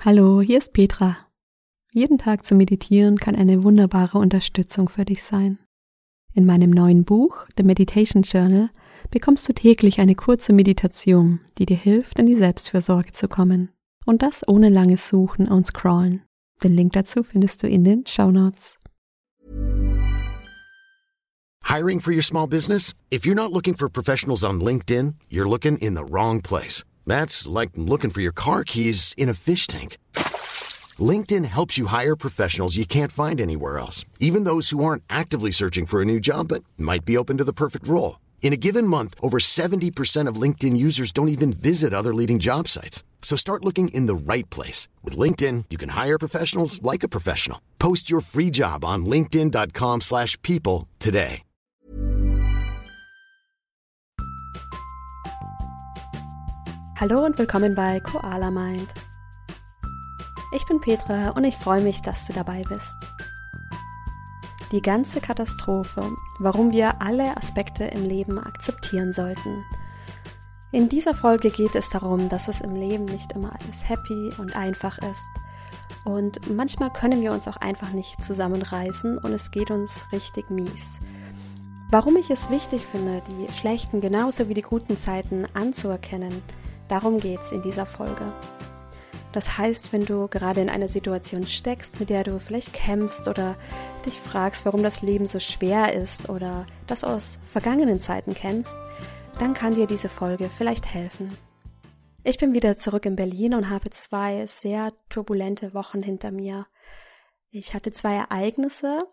Hallo, hier ist Petra. Jeden Tag zu meditieren kann eine wunderbare Unterstützung für dich sein. In meinem neuen Buch, The Meditation Journal, bekommst du täglich eine kurze Meditation, die dir hilft, in die Selbstfürsorge zu kommen. Und das ohne langes Suchen und Scrollen. Den Link dazu findest du in den Shownotes. Hiring for your small business? If you're not looking for professionals on LinkedIn, you're looking in the wrong place. That's like looking for your car keys in a fish tank. LinkedIn helps you hire professionals you can't find anywhere else, even those who aren't actively searching for a new job but might be open to the perfect role. In a given month, over 70% of LinkedIn users don't even visit other leading job sites. So start looking in the right place. With LinkedIn, you can hire professionals like a professional. Post your free job on linkedin.com/people today. Hallo und willkommen bei Koala Mind. Ich bin Petra und ich freue mich, dass du dabei bist. Die ganze Katastrophe, warum wir alle Aspekte im Leben akzeptieren sollten. In dieser Folge geht es darum, dass es im Leben nicht immer alles happy und einfach ist. Und manchmal können wir uns auch einfach nicht zusammenreißen und es geht uns richtig mies. Warum ich es wichtig finde, die schlechten genauso wie die guten Zeiten anzuerkennen, darum geht's in dieser Folge. Das heißt, wenn du gerade in einer Situation steckst, mit der du vielleicht kämpfst oder dich fragst, warum das Leben so schwer ist oder das aus vergangenen Zeiten kennst, dann kann dir diese Folge vielleicht helfen. Ich bin wieder zurück in Berlin und habe 2 sehr turbulente Wochen hinter mir. Ich hatte 2 Ereignisse,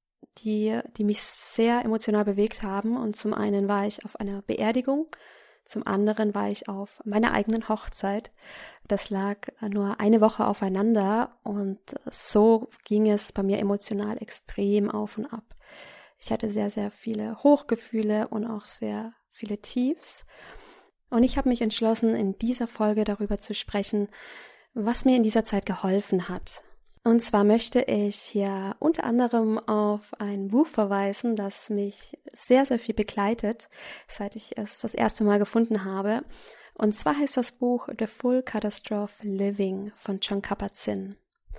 die mich sehr emotional bewegt haben, und zum einen war ich auf einer Beerdigung, zum anderen war ich auf meiner eigenen Hochzeit. Das lag nur eine Woche aufeinander und so ging es bei mir emotional extrem auf und ab. Ich hatte sehr, sehr viele Hochgefühle und auch sehr viele Tiefs. Und ich habe mich entschlossen, in dieser Folge darüber zu sprechen, was mir in dieser Zeit geholfen hat. Und zwar möchte ich hier unter anderem auf ein Buch verweisen, das mich sehr, sehr viel begleitet, seit ich es das erste Mal gefunden habe. Und zwar heißt das Buch The Full Catastrophe Living von Jon Kabat-Zinn.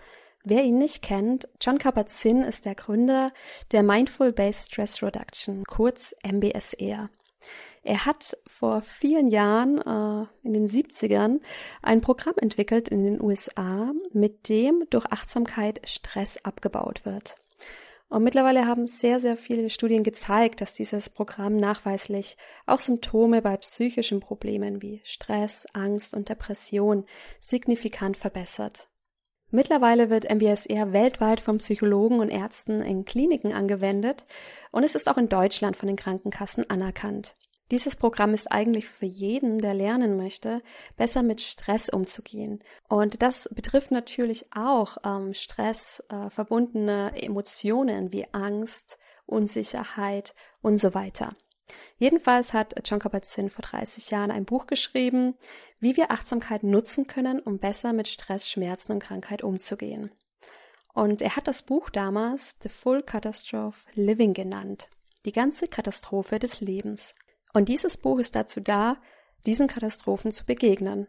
Wer ihn nicht kennt, Jon Kabat-Zinn ist der Gründer der Mindful Based Stress Reduction, kurz MBSR. Er hat vor vielen Jahren, in den 70ern, ein Programm entwickelt in den USA, mit dem durch Achtsamkeit Stress abgebaut wird. Und mittlerweile haben sehr, sehr viele Studien gezeigt, dass dieses Programm nachweislich auch Symptome bei psychischen Problemen wie Stress, Angst und Depression signifikant verbessert. Mittlerweile wird MBSR weltweit von Psychologen und Ärzten in Kliniken angewendet und es ist auch in Deutschland von den Krankenkassen anerkannt. Dieses Programm ist eigentlich für jeden, der lernen möchte, besser mit Stress umzugehen. Und das betrifft natürlich auch Stress verbundene Emotionen wie Angst, Unsicherheit und so weiter. Jedenfalls hat Jon Kabat-Zinn vor 30 Jahren ein Buch geschrieben, wie wir Achtsamkeit nutzen können, um besser mit Stress, Schmerzen und Krankheit umzugehen. Und er hat das Buch damals The Full Catastrophe Living genannt, die ganze Katastrophe des Lebens. Und dieses Buch ist dazu da, diesen Katastrophen zu begegnen.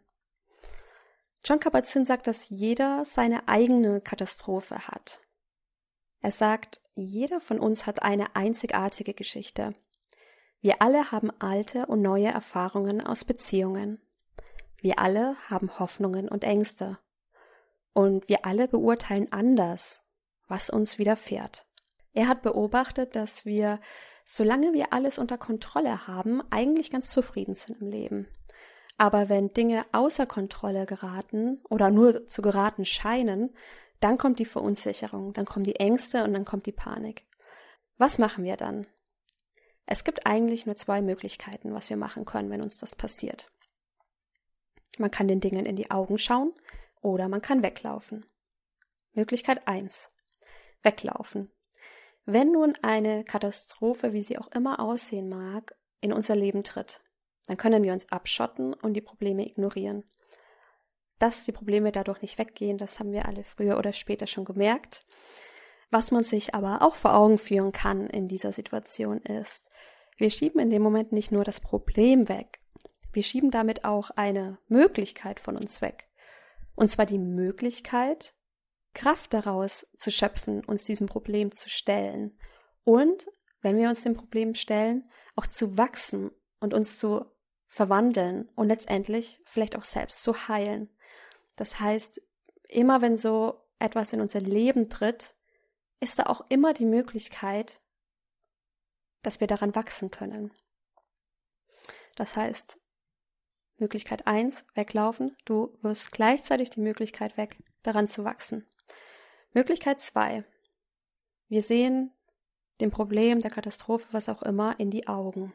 Jon Kabat-Zinn sagt, dass jeder seine eigene Katastrophe hat. Er sagt, jeder von uns hat eine einzigartige Geschichte. Wir alle haben alte und neue Erfahrungen aus Beziehungen. Wir alle haben Hoffnungen und Ängste. Und wir alle beurteilen anders, was uns widerfährt. Er hat beobachtet, dass wir, solange wir alles unter Kontrolle haben, eigentlich ganz zufrieden sind im Leben. Aber wenn Dinge außer Kontrolle geraten oder nur zu geraten scheinen, dann kommt die Verunsicherung, dann kommen die Ängste und dann kommt die Panik. Was machen wir dann? Es gibt eigentlich nur 2 Möglichkeiten, was wir machen können, wenn uns das passiert. Man kann den Dingen in die Augen schauen oder man kann weglaufen. Möglichkeit 1. Weglaufen. Wenn nun eine Katastrophe, wie sie auch immer aussehen mag, in unser Leben tritt, dann können wir uns abschotten und die Probleme ignorieren. Dass die Probleme dadurch nicht weggehen, das haben wir alle früher oder später schon gemerkt. Was man sich aber auch vor Augen führen kann in dieser Situation ist, wir schieben in dem Moment nicht nur das Problem weg, wir schieben damit auch eine Möglichkeit von uns weg. Und zwar die Möglichkeit, Kraft daraus zu schöpfen, uns diesem Problem zu stellen. Und, wenn wir uns dem Problem stellen, auch zu wachsen und uns zu verwandeln und letztendlich vielleicht auch selbst zu heilen. Das heißt, immer wenn so etwas in unser Leben tritt, ist da auch immer die Möglichkeit, dass wir daran wachsen können. Das heißt, Möglichkeit 1, weglaufen. Du wirst gleichzeitig die Möglichkeit weg, daran zu wachsen. Möglichkeit 2, wir sehen dem Problem, der Katastrophe, was auch immer, in die Augen.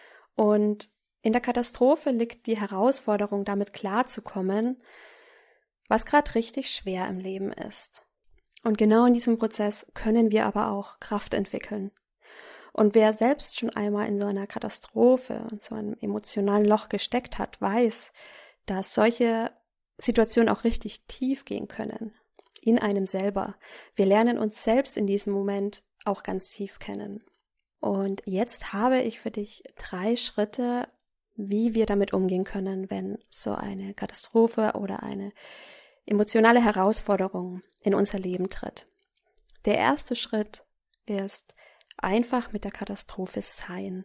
Und in der Katastrophe liegt die Herausforderung, damit klarzukommen, was gerade richtig schwer im Leben ist. Und genau in diesem Prozess können wir aber auch Kraft entwickeln. Und wer selbst schon einmal in so einer Katastrophe, in so einem emotionalen Loch gesteckt hat, weiß, dass solche Situationen auch richtig tief gehen können. In einem selber. Wir lernen uns selbst in diesem Moment auch ganz tief kennen. Und jetzt habe ich für dich 3 Schritte, wie wir damit umgehen können, wenn so eine Katastrophe oder eine emotionale Herausforderung in unser Leben tritt. Der erste Schritt ist einfach mit der Katastrophe sein.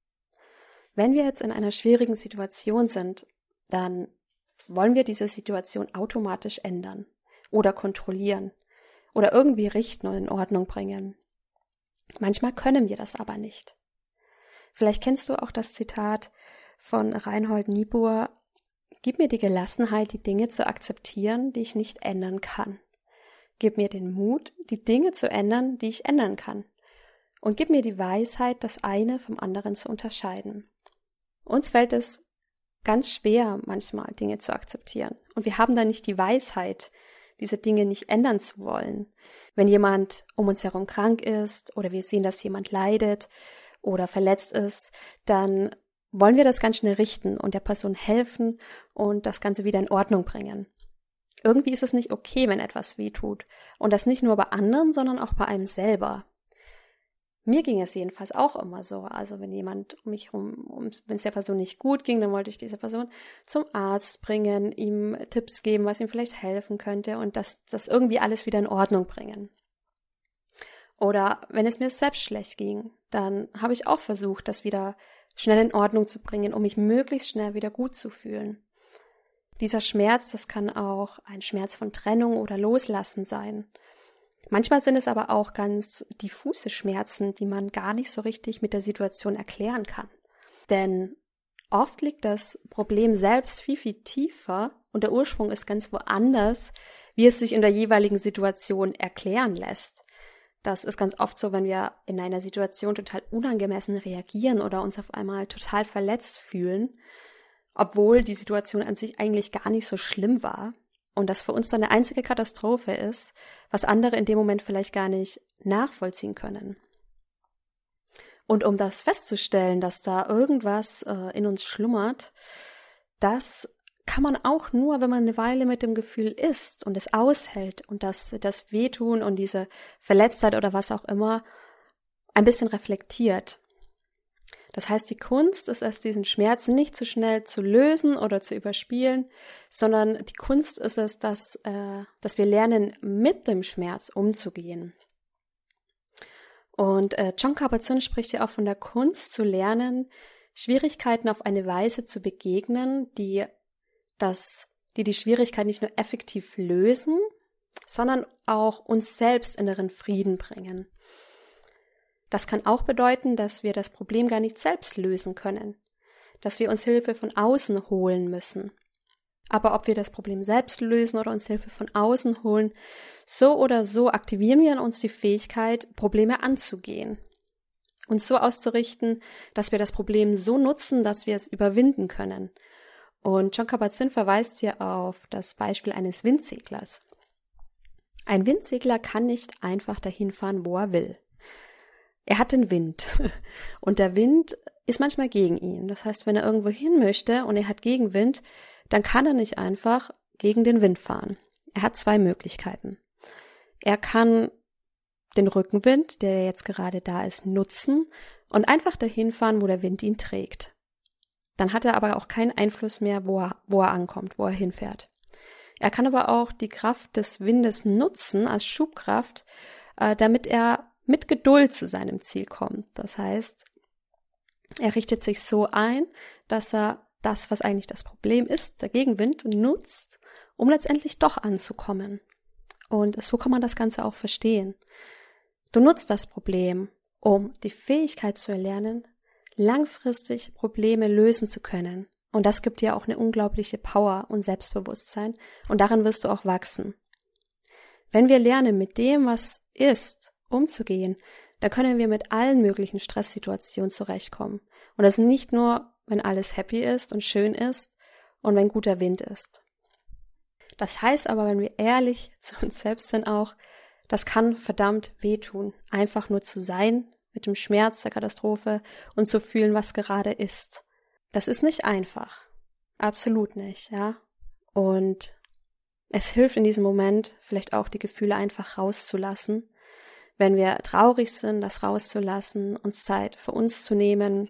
Wenn wir jetzt in einer schwierigen Situation sind, dann wollen wir diese Situation automatisch ändern oder kontrollieren oder irgendwie richten und in Ordnung bringen. Manchmal können wir das aber nicht. Vielleicht kennst du auch das Zitat von Reinhold Niebuhr: Gib mir die Gelassenheit, die Dinge zu akzeptieren, die ich nicht ändern kann. Gib mir den Mut, die Dinge zu ändern, die ich ändern kann. Und gib mir die Weisheit, das eine vom anderen zu unterscheiden. Uns fällt es ganz schwer, manchmal Dinge zu akzeptieren. Und wir haben dann nicht die Weisheit, diese Dinge nicht ändern zu wollen. Wenn jemand um uns herum krank ist oder wir sehen, dass jemand leidet oder verletzt ist, dann wollen wir das ganz schnell richten und der Person helfen und das Ganze wieder in Ordnung bringen. Irgendwie ist es nicht okay, wenn etwas wehtut. Und das nicht nur bei anderen, sondern auch bei einem selber. Mir ging es jedenfalls auch immer so. Also wenn jemand um mich herum, wenn es der Person nicht gut ging, dann wollte ich diese Person zum Arzt bringen, ihm Tipps geben, was ihm vielleicht helfen könnte und das irgendwie alles wieder in Ordnung bringen. Oder wenn es mir selbst schlecht ging, dann habe ich auch versucht, das wieder schnell in Ordnung zu bringen, um mich möglichst schnell wieder gut zu fühlen. Dieser Schmerz, das kann auch ein Schmerz von Trennung oder Loslassen sein. Manchmal sind es aber auch ganz diffuse Schmerzen, die man gar nicht so richtig mit der Situation erklären kann. Denn oft liegt das Problem selbst viel, viel tiefer und der Ursprung ist ganz woanders, wie es sich in der jeweiligen Situation erklären lässt. Das ist ganz oft so, wenn wir in einer Situation total unangemessen reagieren oder uns auf einmal total verletzt fühlen, obwohl die Situation an sich eigentlich gar nicht so schlimm war. Und das für uns dann eine einzige Katastrophe ist, was andere in dem Moment vielleicht gar nicht nachvollziehen können. Und um das festzustellen, dass da irgendwas in uns schlummert, das kann man auch nur, wenn man eine Weile mit dem Gefühl ist und es aushält und das Wehtun und diese Verletztheit oder was auch immer ein bisschen reflektiert. Das heißt, die Kunst ist es, diesen Schmerz nicht zu schnell zu lösen oder zu überspielen, sondern die Kunst ist es, dass wir lernen, mit dem Schmerz umzugehen. Und Jon Kabat-Zinn spricht ja auch von der Kunst zu lernen, Schwierigkeiten auf eine Weise zu begegnen, die die Schwierigkeit nicht nur effektiv lösen, sondern auch uns selbst inneren Frieden bringen. Das kann auch bedeuten, dass wir das Problem gar nicht selbst lösen können, dass wir uns Hilfe von außen holen müssen. Aber ob wir das Problem selbst lösen oder uns Hilfe von außen holen, so oder so aktivieren wir in uns die Fähigkeit, Probleme anzugehen. Uns so auszurichten, dass wir das Problem so nutzen, dass wir es überwinden können. Und Jon Kabat-Zinn verweist hier auf das Beispiel eines Windseglers. Ein Windsegler kann nicht einfach dahin fahren, wo er will. Er hat den Wind und der Wind ist manchmal gegen ihn. Das heißt, wenn er irgendwo hin möchte und er hat Gegenwind, dann kann er nicht einfach gegen den Wind fahren. Er hat 2 Möglichkeiten. Er kann den Rückenwind, der jetzt gerade da ist, nutzen und einfach dahin fahren, wo der Wind ihn trägt. Dann hat er aber auch keinen Einfluss mehr, wo er ankommt, wo er hinfährt. Er kann aber auch die Kraft des Windes nutzen als Schubkraft, damit er mit Geduld zu seinem Ziel kommt. Das heißt, er richtet sich so ein, dass er das, was eigentlich das Problem ist, der Gegenwind, nutzt, um letztendlich doch anzukommen. Und so kann man das Ganze auch verstehen. Du nutzt das Problem, um die Fähigkeit zu erlernen, langfristig Probleme lösen zu können. Und das gibt dir auch eine unglaubliche Power und Selbstbewusstsein. Und darin wirst du auch wachsen. Wenn wir lernen, mit dem, was ist, umzugehen, dann können wir mit allen möglichen Stresssituationen zurechtkommen. Und das nicht nur, wenn alles happy ist und schön ist und wenn guter Wind ist. Das heißt aber, wenn wir ehrlich zu uns selbst sind auch, das kann verdammt wehtun, einfach nur zu sein mit dem Schmerz der Katastrophe und zu fühlen, was gerade ist. Das ist nicht einfach. Absolut nicht, ja. Und es hilft in diesem Moment vielleicht auch, die Gefühle einfach rauszulassen. Wenn wir traurig sind, das rauszulassen, uns Zeit für uns zu nehmen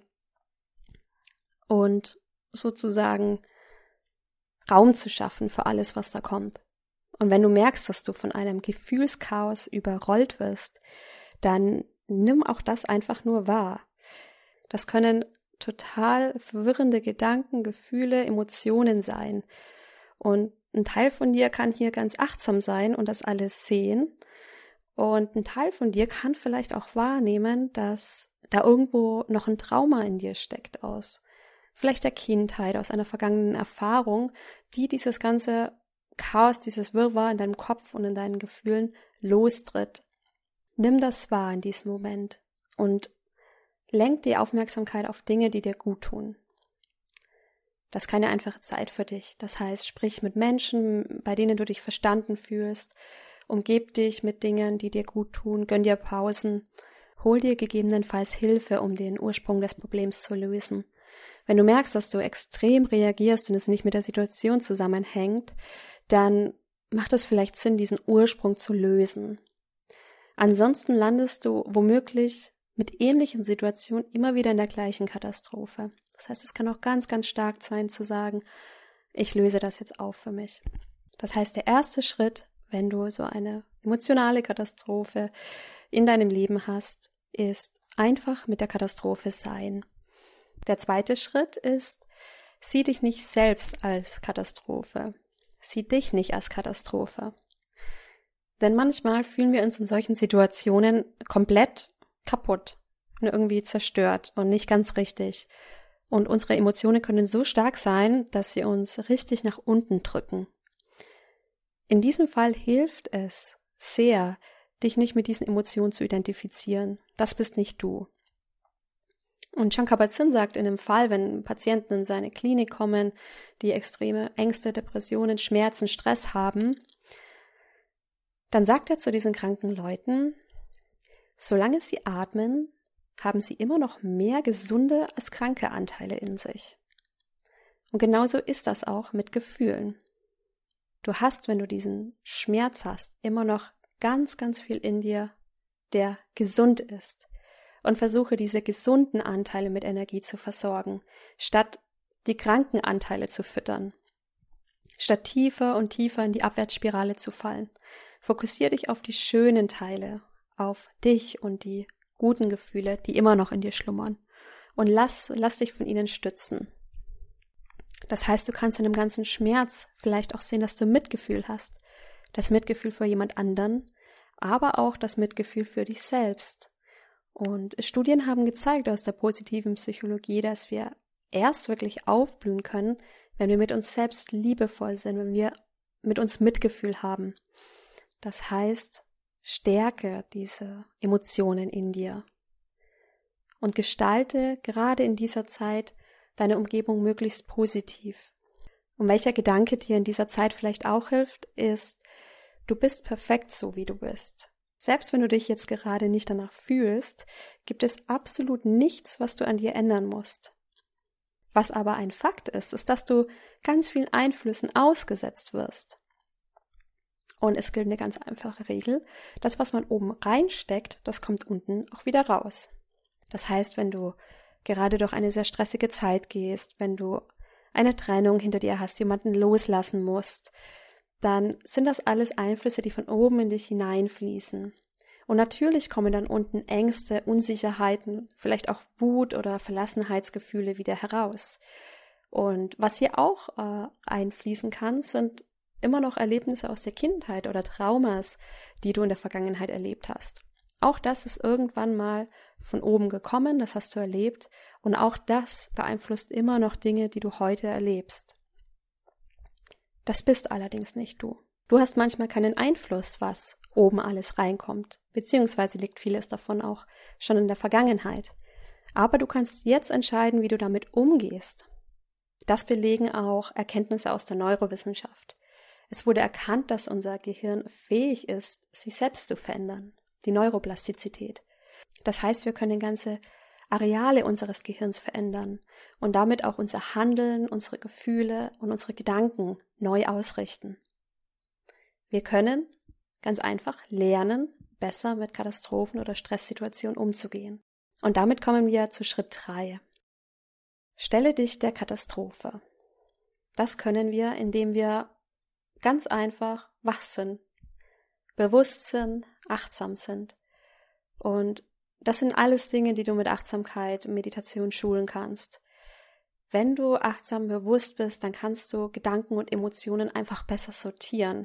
und sozusagen Raum zu schaffen für alles, was da kommt. Und wenn du merkst, dass du von einem Gefühlschaos überrollt wirst, dann nimm auch das einfach nur wahr. Das können total verwirrende Gedanken, Gefühle, Emotionen sein. Und ein Teil von dir kann hier ganz achtsam sein und das alles sehen. Und ein Teil von dir kann vielleicht auch wahrnehmen, dass da irgendwo noch ein Trauma in dir steckt aus vielleicht der Kindheit, aus einer vergangenen Erfahrung, die dieses ganze Chaos, dieses Wirrwarr in deinem Kopf und in deinen Gefühlen lostritt. Nimm das wahr in diesem Moment und lenk die Aufmerksamkeit auf Dinge, die dir gut tun. Das ist keine einfache Zeit für dich. Das heißt, sprich mit Menschen, bei denen du dich verstanden fühlst, umgib dich mit Dingen, die dir gut tun, gönn dir Pausen, hol dir gegebenenfalls Hilfe, um den Ursprung des Problems zu lösen. Wenn du merkst, dass du extrem reagierst und es nicht mit der Situation zusammenhängt, dann macht es vielleicht Sinn, diesen Ursprung zu lösen. Ansonsten landest du womöglich mit ähnlichen Situationen immer wieder in der gleichen Katastrophe. Das heißt, es kann auch ganz, ganz stark sein zu sagen, ich löse das jetzt auf für mich. Das heißt, der erste Schritt, wenn du so eine emotionale Katastrophe in deinem Leben hast, ist einfach mit der Katastrophe sein. Der zweite Schritt ist, sieh dich nicht selbst als Katastrophe. Sieh dich nicht als Katastrophe. Denn manchmal fühlen wir uns in solchen Situationen komplett kaputt und irgendwie zerstört und nicht ganz richtig. Und unsere Emotionen können so stark sein, dass sie uns richtig nach unten drücken. In diesem Fall hilft es sehr, dich nicht mit diesen Emotionen zu identifizieren. Das bist nicht du. Und Jean Kabat-Zinn sagt in dem Fall, wenn Patienten in seine Klinik kommen, die extreme Ängste, Depressionen, Schmerzen, Stress haben, dann sagt er zu diesen kranken Leuten, solange sie atmen, haben sie immer noch mehr gesunde als kranke Anteile in sich. Und genauso ist das auch mit Gefühlen. Du hast, wenn du diesen Schmerz hast, immer noch ganz, ganz viel in dir, der gesund ist. Und versuche, diese gesunden Anteile mit Energie zu versorgen, statt die kranken Anteile zu füttern. Statt tiefer und tiefer in die Abwärtsspirale zu fallen. Fokussiere dich auf die schönen Teile, auf dich und die guten Gefühle, die immer noch in dir schlummern. Und lass dich von ihnen stützen. Das heißt, du kannst in dem ganzen Schmerz vielleicht auch sehen, dass du Mitgefühl hast. Das Mitgefühl für jemand anderen, aber auch das Mitgefühl für dich selbst. Und Studien haben gezeigt aus der positiven Psychologie, dass wir erst wirklich aufblühen können, wenn wir mit uns selbst liebevoll sind, wenn wir mit uns Mitgefühl haben. Das heißt, stärke diese Emotionen in dir und gestalte gerade in dieser Zeit deine Umgebung möglichst positiv. Und welcher Gedanke dir in dieser Zeit vielleicht auch hilft, ist, du bist perfekt so, wie du bist. Selbst wenn du dich jetzt gerade nicht danach fühlst, gibt es absolut nichts, was du an dir ändern musst. Was aber ein Fakt ist, ist, dass du ganz vielen Einflüssen ausgesetzt wirst. Und es gilt eine ganz einfache Regel, das, was man oben reinsteckt, das kommt unten auch wieder raus. Das heißt, wenn du gerade durch eine sehr stressige Zeit gehst, wenn du eine Trennung hinter dir hast, jemanden loslassen musst, dann sind das alles Einflüsse, die von oben in dich hineinfließen. Und natürlich kommen dann unten Ängste, Unsicherheiten, vielleicht auch Wut oder Verlassenheitsgefühle wieder heraus. Und was hier auch einfließen kann, sind immer noch Erlebnisse aus der Kindheit oder Traumas, die du in der Vergangenheit erlebt hast. Auch das ist irgendwann mal von oben gekommen, das hast du erlebt. Und auch das beeinflusst immer noch Dinge, die du heute erlebst. Das bist allerdings nicht du. Du hast manchmal keinen Einfluss, was oben alles reinkommt, beziehungsweise liegt vieles davon auch schon in der Vergangenheit. Aber du kannst jetzt entscheiden, wie du damit umgehst. Das belegen auch Erkenntnisse aus der Neurowissenschaft. Es wurde erkannt, dass unser Gehirn fähig ist, sich selbst zu verändern, die Neuroplastizität. Das heißt, wir können ganze Areale unseres Gehirns verändern und damit auch unser Handeln, unsere Gefühle und unsere Gedanken neu ausrichten. Wir können ganz einfach lernen, besser mit Katastrophen oder Stresssituationen umzugehen. Und damit kommen wir zu Schritt 3. Stelle dich der Katastrophe. Das können wir, indem wir ganz einfach wach sind, bewusst sind, achtsam sind. Und das sind alles Dinge, die du mit Achtsamkeit, Meditation schulen kannst. Wenn du achtsam bewusst bist, dann kannst du Gedanken und Emotionen einfach besser sortieren.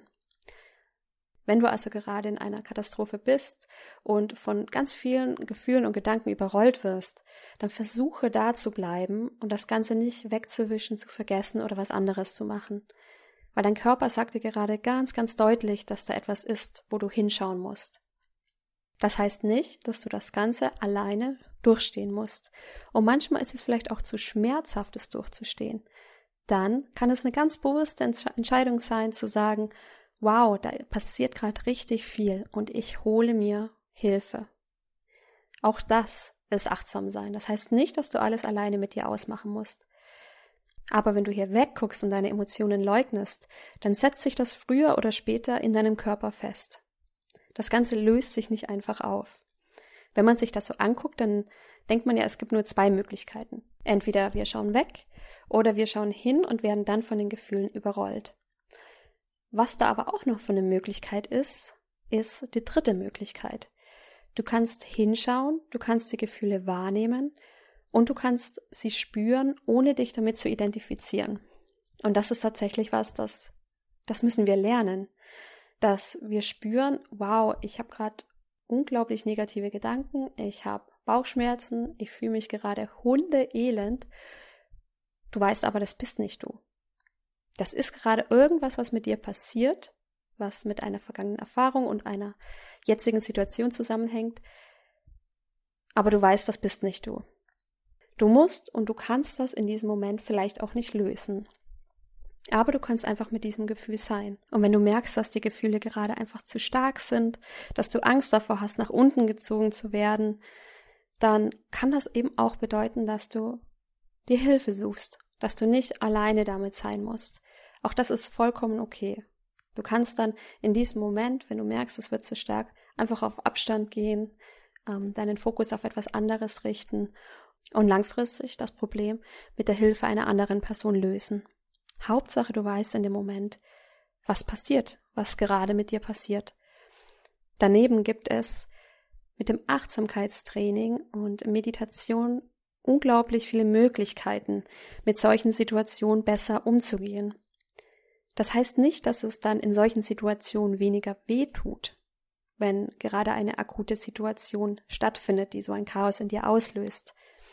Wenn du also gerade in einer Katastrophe bist und von ganz vielen Gefühlen und Gedanken überrollt wirst, dann versuche da zu bleiben und das Ganze nicht wegzuwischen, zu vergessen oder was anderes zu machen. Weil dein Körper sagt dir gerade ganz, ganz deutlich, dass da etwas ist, wo du hinschauen musst. Das heißt nicht, dass du das Ganze alleine durchstehen musst. Und manchmal ist es vielleicht auch zu schmerzhaft, es durchzustehen. Dann kann es eine ganz bewusste Entscheidung sein, zu sagen, wow, da passiert gerade richtig viel und ich hole mir Hilfe. Auch das ist achtsam sein. Das heißt nicht, dass du alles alleine mit dir ausmachen musst. Aber wenn du hier wegguckst und deine Emotionen leugnest, dann setzt sich das früher oder später in deinem Körper fest. Das Ganze löst sich nicht einfach auf. Wenn man sich das so anguckt, dann denkt man ja, es gibt nur 2 Möglichkeiten. Entweder wir schauen weg oder wir schauen hin und werden dann von den Gefühlen überrollt. Was da aber auch noch für eine Möglichkeit ist die 3. Möglichkeit. Du kannst hinschauen, du kannst die Gefühle wahrnehmen und du kannst sie spüren, ohne dich damit zu identifizieren. Und das ist tatsächlich was, das müssen wir lernen. Dass wir spüren, wow, ich habe gerade unglaublich negative Gedanken, ich habe Bauchschmerzen, ich fühle mich gerade hundeelend. Du weißt aber, das bist nicht du. Das ist gerade irgendwas, was mit dir passiert, was mit einer vergangenen Erfahrung und einer jetzigen Situation zusammenhängt. Aber du weißt, das bist nicht du. Du musst und du kannst das in diesem Moment vielleicht auch nicht lösen. Aber du kannst einfach mit diesem Gefühl sein. Und wenn du merkst, dass die Gefühle gerade einfach zu stark sind, dass du Angst davor hast, nach unten gezogen zu werden, dann kann das eben auch bedeuten, dass du dir Hilfe suchst, dass du nicht alleine damit sein musst. Auch das ist vollkommen okay. Du kannst dann in diesem Moment, wenn du merkst, es wird zu stark, einfach auf Abstand gehen, deinen Fokus auf etwas anderes richten und langfristig das Problem mit der Hilfe einer anderen Person lösen. Hauptsache, du weißt in dem Moment, was passiert, was gerade mit dir passiert. Daneben gibt es mit dem Achtsamkeitstraining und Meditation unglaublich viele Möglichkeiten, mit solchen Situationen besser umzugehen. Das heißt nicht, dass es dann in solchen Situationen weniger weh tut, wenn gerade eine akute Situation stattfindet, die so ein Chaos in dir auslöst.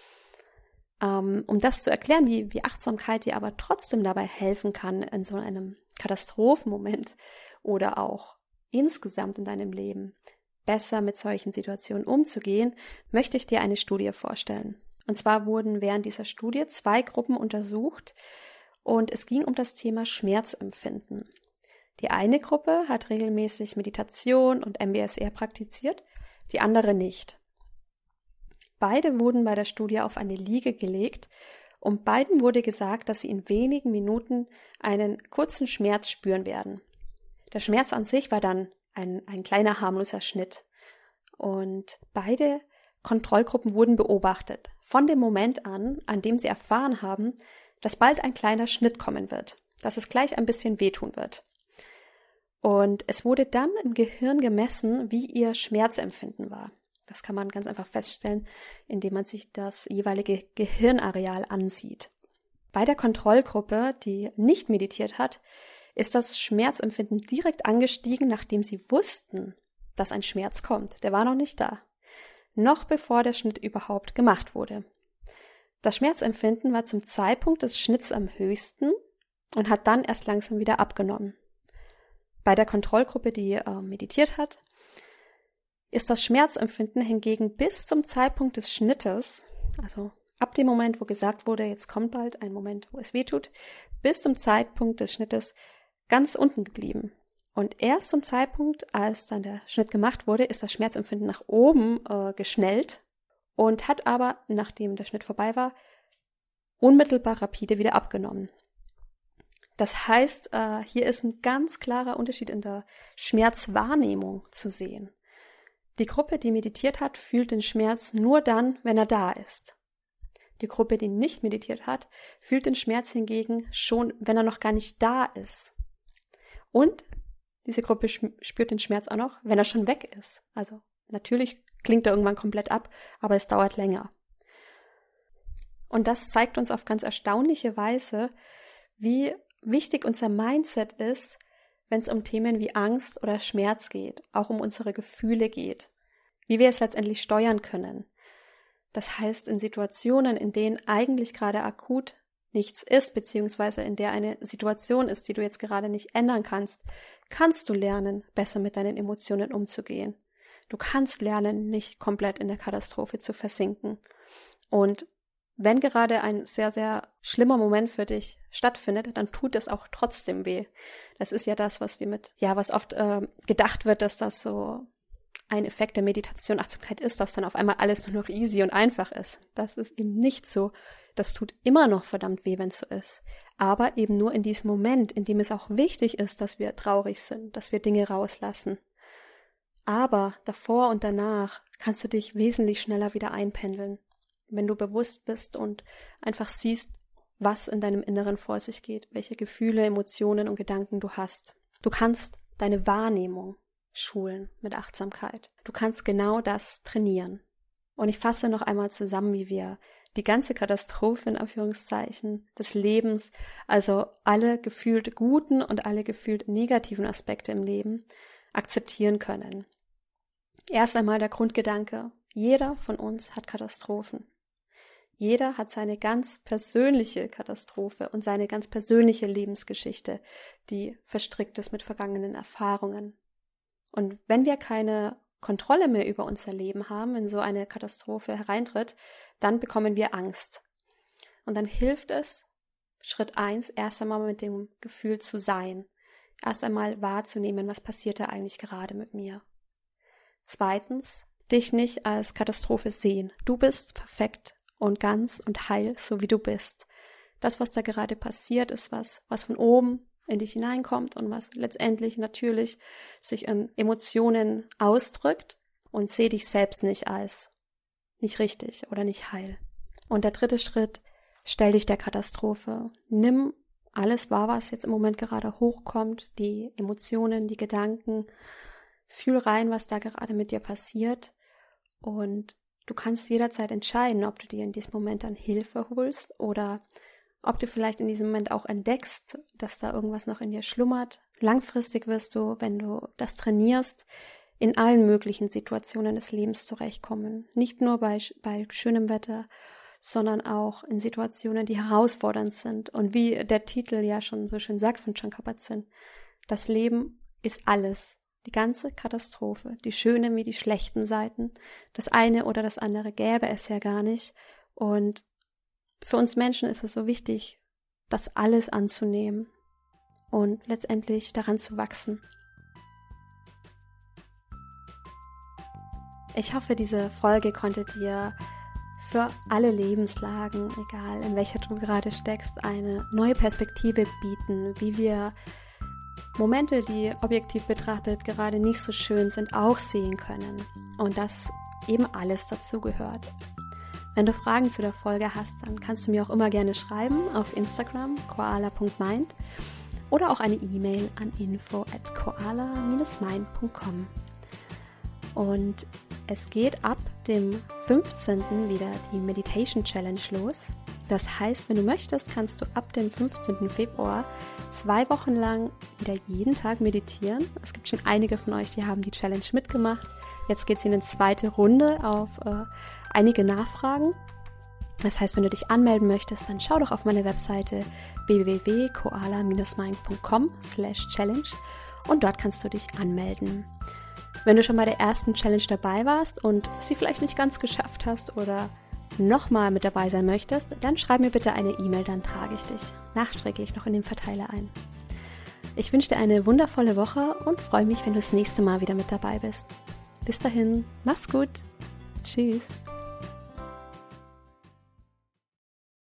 Um das zu erklären, wie Achtsamkeit dir aber trotzdem dabei helfen kann in so einem Katastrophenmoment oder auch insgesamt in deinem Leben besser mit solchen Situationen umzugehen, möchte ich dir eine Studie vorstellen. Und zwar wurden während dieser Studie 2 Gruppen untersucht und es ging um das Thema Schmerzempfinden. Die eine Gruppe hat regelmäßig Meditation und MBSR praktiziert, die andere nicht. Beide wurden bei der Studie auf eine Liege gelegt und beiden wurde gesagt, dass sie in wenigen Minuten einen kurzen Schmerz spüren werden. Der Schmerz an sich war dann ein kleiner harmloser Schnitt und beide Kontrollgruppen wurden beobachtet, von dem Moment an dem sie erfahren haben, dass bald ein kleiner Schnitt kommen wird, dass es gleich ein bisschen wehtun wird. Und es wurde dann im Gehirn gemessen, wie ihr Schmerzempfinden war. Das kann man ganz einfach feststellen, indem man sich das jeweilige Gehirnareal ansieht. Bei der Kontrollgruppe, die nicht meditiert hat, ist das Schmerzempfinden direkt angestiegen, nachdem sie wussten, dass ein Schmerz kommt. Der war noch nicht da. Noch bevor der Schnitt überhaupt gemacht wurde. Das Schmerzempfinden war zum Zeitpunkt des Schnitts am höchsten und hat dann erst langsam wieder abgenommen. Bei der Kontrollgruppe, die meditiert hat, ist das Schmerzempfinden hingegen bis zum Zeitpunkt des Schnittes, also ab dem Moment, wo gesagt wurde, jetzt kommt bald ein Moment, wo es weh tut, bis zum Zeitpunkt des Schnittes ganz unten geblieben. Und erst zum Zeitpunkt, als dann der Schnitt gemacht wurde, ist das Schmerzempfinden nach oben geschnellt und hat aber, nachdem der Schnitt vorbei war, unmittelbar rapide wieder abgenommen. Das heißt, hier ist ein ganz klarer Unterschied in der Schmerzwahrnehmung zu sehen. Die Gruppe, die meditiert hat, fühlt den Schmerz nur dann, wenn er da ist. Die Gruppe, die nicht meditiert hat, fühlt den Schmerz hingegen schon, wenn er noch gar nicht da ist. Und diese Gruppe spürt den Schmerz auch noch, wenn er schon weg ist. Also natürlich klingt er irgendwann komplett ab, aber es dauert länger. Und das zeigt uns auf ganz erstaunliche Weise, wie wichtig unser Mindset ist, wenn es um Themen wie Angst oder Schmerz geht, auch um unsere Gefühle geht, wie wir es letztendlich steuern können. Das heißt, in Situationen, in denen eigentlich gerade akut nichts ist, beziehungsweise in der eine Situation ist, die du jetzt gerade nicht ändern kannst, kannst du lernen, besser mit deinen Emotionen umzugehen. Du kannst lernen, nicht komplett in der Katastrophe zu versinken. Und wenn gerade ein sehr, sehr schlimmer Moment für dich stattfindet, dann tut es auch trotzdem weh. Das ist ja das, was was oft gedacht wird, dass das so ein Effekt der Meditation, Achtsamkeit ist, dass dann auf einmal alles nur noch easy und einfach ist. Das ist eben nicht so. Das tut immer noch verdammt weh, wenn es so ist. Aber eben nur in diesem Moment, in dem es auch wichtig ist, dass wir traurig sind, dass wir Dinge rauslassen. Aber davor und danach kannst du dich wesentlich schneller wieder einpendeln, wenn du bewusst bist und einfach siehst, was in deinem Inneren vor sich geht, welche Gefühle, Emotionen und Gedanken du hast. Du kannst deine Wahrnehmung schulen mit Achtsamkeit. Du kannst genau das trainieren. Und ich fasse noch einmal zusammen, wie wir die ganze Katastrophe in Anführungszeichen des Lebens, also alle gefühlt guten und alle gefühlt negativen Aspekte im Leben akzeptieren können. Erst einmal der Grundgedanke, jeder von uns hat Katastrophen. Jeder hat seine ganz persönliche Katastrophe und seine ganz persönliche Lebensgeschichte, die verstrickt ist mit vergangenen Erfahrungen. Und wenn wir keine Kontrolle mehr über unser Leben haben, wenn so eine Katastrophe hereintritt, dann bekommen wir Angst. Und dann hilft es, Schritt 1, erst einmal mit dem Gefühl zu sein. Erst einmal wahrzunehmen, was passiert da eigentlich gerade mit mir. Zweitens, dich nicht als Katastrophe sehen. Du bist perfekt und ganz und heil, so wie du bist. Das, was da gerade passiert, ist was von oben in dich hineinkommt und was letztendlich natürlich sich in Emotionen ausdrückt, und seh dich selbst nicht als nicht richtig oder nicht heil. Und der dritte Schritt, stell dich der Katastrophe. Nimm alles wahr, was jetzt im Moment gerade hochkommt, die Emotionen, die Gedanken, fühl rein, was da gerade mit dir passiert, und du kannst jederzeit entscheiden, ob du dir in diesem Moment dann Hilfe holst oder ob du vielleicht in diesem Moment auch entdeckst, dass da irgendwas noch in dir schlummert. Langfristig wirst du, wenn du das trainierst, in allen möglichen Situationen des Lebens zurechtkommen. Nicht nur bei schönem Wetter, sondern auch in Situationen, die herausfordernd sind. Und wie der Titel ja schon so schön sagt von Jon Kabat-Zinn, das Leben ist alles. Die ganze Katastrophe, die schönen wie die schlechten Seiten. Das eine oder das andere gäbe es ja gar nicht. Und für uns Menschen ist es so wichtig, das alles anzunehmen und letztendlich daran zu wachsen. Ich hoffe, diese Folge konnte dir für alle Lebenslagen, egal in welcher du gerade steckst, eine neue Perspektive bieten, wie wir Momente, die objektiv betrachtet gerade nicht so schön sind, auch sehen können und dass eben alles dazu gehört. Wenn du Fragen zu der Folge hast, dann kannst du mir auch immer gerne schreiben auf Instagram, koala.mind, oder auch eine E-Mail an info@koala-mind.com. Und es geht ab dem 15. wieder die Meditation Challenge los. Das heißt, wenn du möchtest, kannst du ab dem 15. Februar 2 Wochen lang wieder jeden Tag meditieren. Es gibt schon einige von euch, die haben die Challenge mitgemacht. Jetzt geht es in eine zweite Runde auf einige Nachfragen. Das heißt, wenn du dich anmelden möchtest, dann schau doch auf meine Webseite www.koala-mind.com/challenge und dort kannst du dich anmelden. Wenn du schon bei der ersten Challenge dabei warst und sie vielleicht nicht ganz geschafft hast oder nochmal mit dabei sein möchtest, dann schreib mir bitte eine E-Mail, dann trage ich dich nachträglich noch in den Verteiler ein. Ich wünsche dir eine wundervolle Woche und freue mich, wenn du das nächste Mal wieder mit dabei bist. Bis dahin, mach's gut. Tschüss.